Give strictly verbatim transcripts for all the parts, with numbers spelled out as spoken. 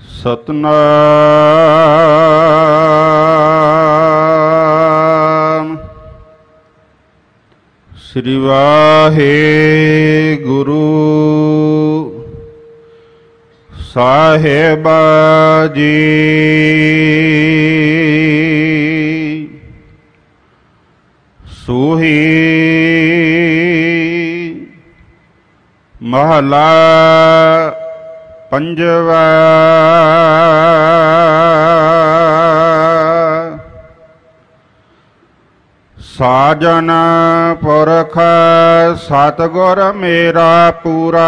ਸਤਨਾਮ ਸ੍ਰੀ ਵਾਹਿਗੁਰੂ ਸਾਹਿਬ ਜੀ। ਸੂਹੀ ਮਹਲਾ ਪੰਜਵਾ। ਸਾਜਨ ਪੁਰਖ ਸਤਿਗੁਰ ਮੇਰਾ ਪੂਰਾ,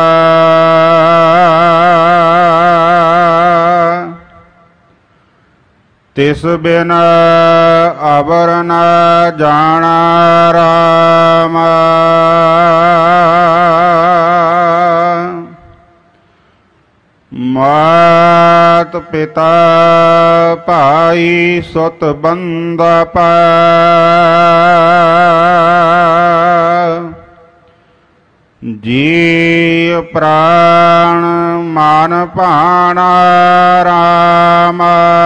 ਤਿਸ ਬਿਨ ਅਵਰ ਨ ਜਾਣਾ ਰਾਮ। ਮਾਤ ਪਿਤਾ ਭਾਈ ਸੁਤ ਬੰਧਪ, ਜੀ ਪ੍ਰਾਣ ਮਨ ਭਾਣ ਰਾਮ।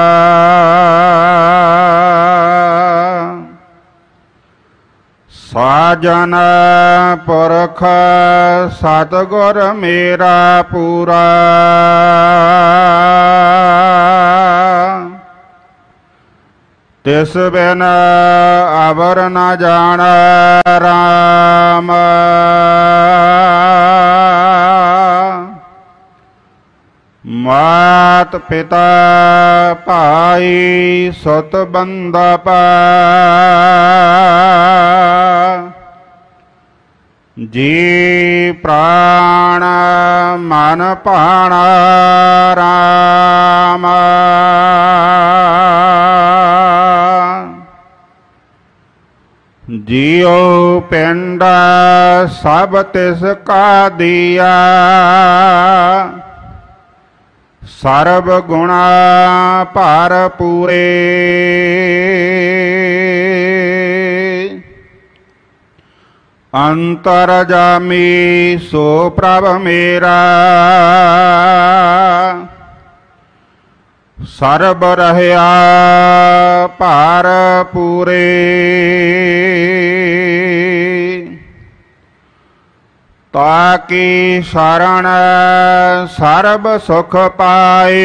ਸਾਜਨ ਪੁਰਖ ਸਤਿਗੁਰ ਮੇਰਾ ਪੂਰਾ, ਤਿਸ ਬਿਨ ਅਵਰ ਨ ਜਾਣ ਰਾਮ। ਮਾਤ ਪਿਤਾ ਭਾਈ ਸੁਤ ਬੰਧਪ, ਜੀ ਪ੍ਰਾਣ ਮਨ ਭਾਣ ਰਾਮ। ਜੀਉ ਪਿੰਡ ਸਭ ਤਿਸ ਕਾ ਦੀਆ, ਸਰਬ ਗੁਣਾ ਭਰਪੂਰੇ। ਅੰਤਰਜਾਮੀ ਸੋ ਪ੍ਰਭ ਮੇਰਾ, ਸਰਬ ਰਹਿਆ ਭਰਪੂਰੇ। ਤਾਕੀ ਸ਼ਰਨ ਸਰਬ ਸੁਖ ਪਾਏ,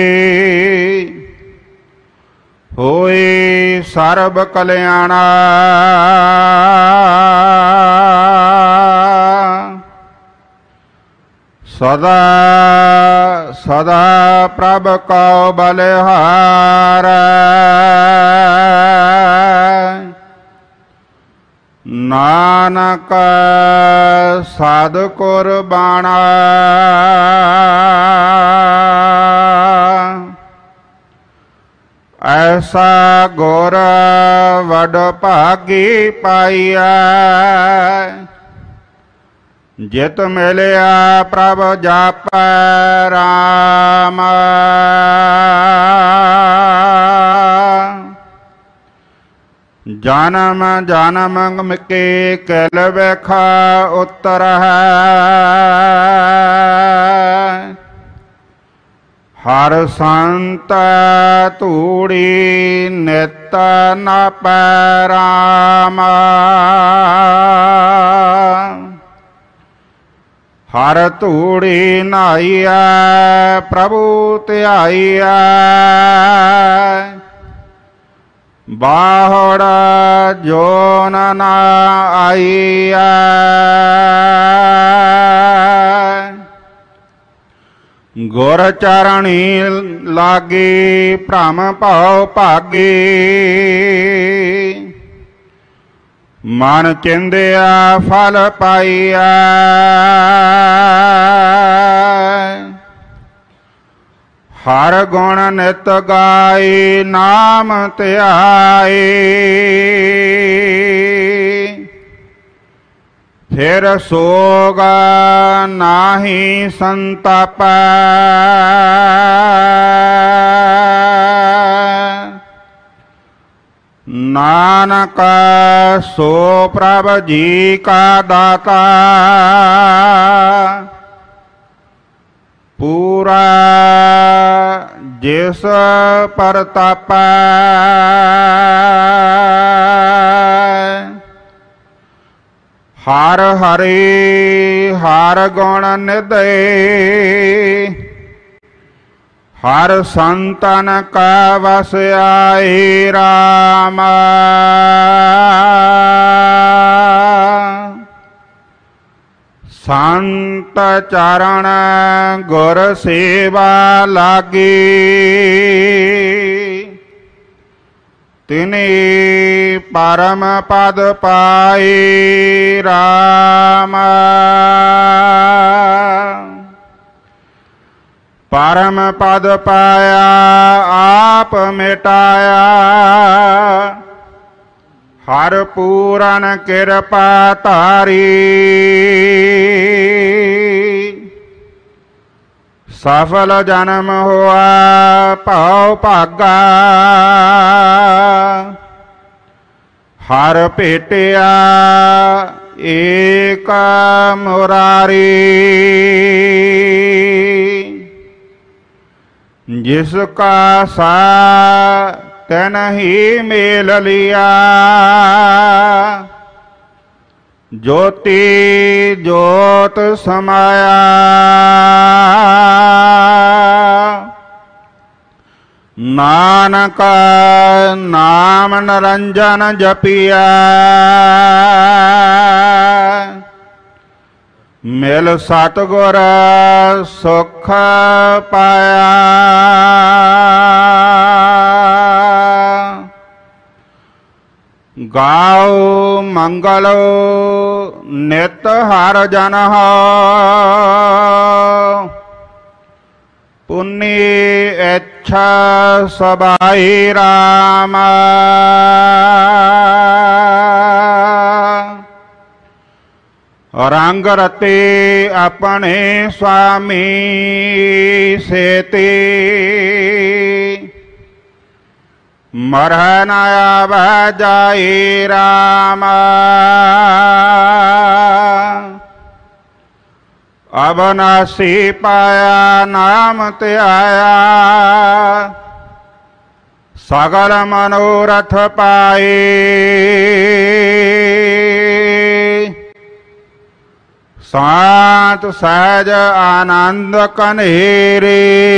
ਹੋਏ ਸਰਬ ਕਲਿਆਣਾ। ਸਦਾ ਸਦਾ ਪ੍ਰਭ ਕਉ ਬਲਿਹਾਰ, ਨਾਨਕ ਸਾਧ ਕੁਰਬਾਨਾ। ਐਸਾ ਗੁਰ ਵਡ ਭਾਗੀ ਪਾਈਐ, ਜਿਤ ਮਿਲਿਆ ਪ੍ਰਭ ਜਾਪੈ ਰਾਮ। ਜਨਮ ਜਨਮ ਕੇ ਕਲ ਵੇਖਾ ਉਤਰ ਹੈ, ਹਰ ਸੰਤ ਧੂੜੀ ਨਿਤ ਨ ਪੈ ਰਾਮ। ਹਰ ਧੂੜੀ ਨਹਾਈਐ ਪ੍ਰਭੂ ਧਿਆਈਐ, ਬਾਹੜ ਜੋਨ ਨ ਆਈਐ। ਗੁਰ ਚਰਣੀ ਲਾਗੀ ਭ੍ਰਮ ਭਉ ਭਾਗੀ, ਮਨ ਚਿੰਦਿਆ ਫਲ ਪਾਈਐ। ਹਰ ਗੁਣ ਨਿਤ ਗਾਈ ਨਾਮ ਧਿਆਈ, ਫਿਰ ਸੋਗ ਨਾਹੀ ਸੰਤਾਪੈ। ਨਾਨਕ ਸੋ ਪ੍ਰਭ ਜੀ ਕਾ ਦਾਤਾ, ਪੂਰਾ ਜਿਸ ਪਰਤਾਪੈ ਹਰ ਹਰੀ ਹਰ ਗੁਣ ਨਿਧੇ ਹਰ ਸੰਤਨ ਕਾ ਵਸ ਆਈ ਰਾਮ ਸੰਤ ਚਰਨ ਗੁਰ ਸੇਵਾ ਲਾਗੀ ਤਿਨੇ ਪਰਮ ਪਦ ਪਾਈ ਰਾਮ ਪਰਮ ਪਦ ਪਾਇਆ ਆਪ ਮਿਟਾਇਆ ਹਰ ਪੂਰਨ ਕਿਰਪਾ ਧਾਰੀ ਸਫਲ ਜਨਮ ਹੋਆ ਭਉ ਭਾਗਾ ਹਰ ਭੇਟਿਆ ਏਕ ਮੁਰਾਰੀ ਜਿਸ ਕਾ ਸਾ ਤਨ ਹੀ ਮੇਲ ਲਿਆ ਜੋਤੀ ਜੋਤ ਸਮਾਇਆ ਨਾਨਕ ਨਾਮ ਨਿਰੰਜਨ ਜਪਿਆ ਮਿਲ ਸਤਿਗੁਰ ਸੁਖ ਪਾਇਆ ਗਾਓ ਮੰਗਲ ਨਿਤ ਹਰ ਜਨ ਪੁੰਨੀ ਇੱਛਾ ਸਬਾਈ ਰਾਮ ਰੰਗ ਰਤੇ ਆਪਣੇ ਸੁਆਮੀ ਸੇਤੀ ਮਰਹਿ ਨ ਆਵੈ ਜਾਈ ਰਾਮ ਅਬਨਾਸੀ ਪਾਇਆ ਨਾਮ ਧਿਆਇਆ ਸਗਲ ਮਨੋਰਥ ਪਾਏ ਸਾਤ ਸਹਿਜ ਆਨੰਦ ਕਨੇਰੇ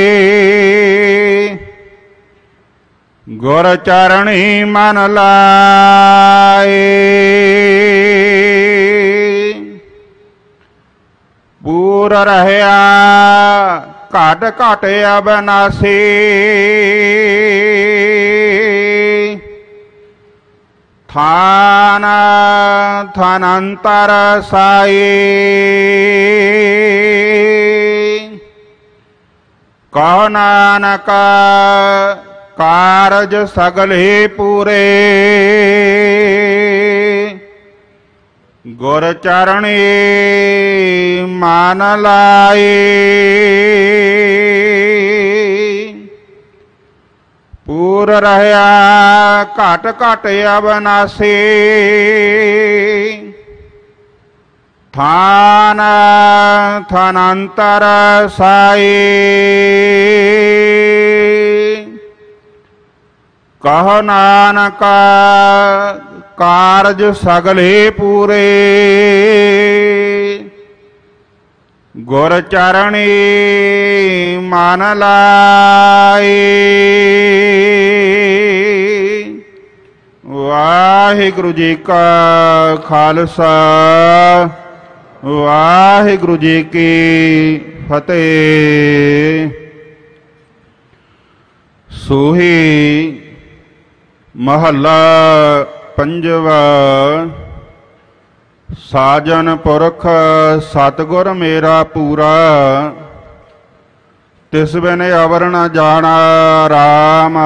ਗੁਰ ਚਰਣੀ ਮਨ ਲਾਏ ਪੂਰ ਰਹਿਆ ਘਟ ਘਟ ਅਬਨਾਸੀ ਥਾਨ ਥਾਨੰਤਰ ਸਾਈ ਕਹੁ ਨਾਨਕ ਕਾਰਜ ਸਗਲੇ ਪੂਰੇ ਗੁਰ ਚਰਣੀ ਮਨ ਲਾਏ ਪੂਰ ਰਹਿਆ ਘਟ ਘਟ ਅਬਨਾਸੀ ਥਾਨ ਥਾਨੰਤਰ ਸਾਈ ਕਹੁ ਨਾਨਕ ਕਾਰਜ ਸਗਲੇ ਪੂਰੇ ਗੁਰ ਚਰਣੀ ਮਨ ਲਾਏ ਵਾਹਿਗੁਰੂ ਜੀ ਕਾ ਖਾਲਸਾ ਵਾਹਿਗੁਰੂ ਜੀ ਕੀ ਫਤਿਹ। ਸੋਹੀ ਮਹੱਲਾ ਪੰਜਵਾ। ਸਾਜਨ ਪੁਰਖ ਸਤਿਗੁਰ ਮੇਰਾ ਪੂਰਾ, ਤਿਸ ਬਿਨ ਅਵਰ ਨ ਜਾਣਾ ਰਾਮ।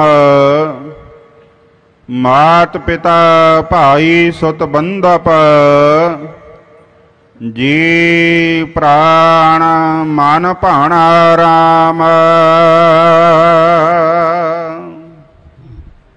ਮਾਤ ਪਿਤਾ ਭਾਈ ਸੁਤ ਬੰਧਪ, ਜੀ ਪ੍ਰਾਣ ਮਨ ਭਾਣਾ ਰਾਮ।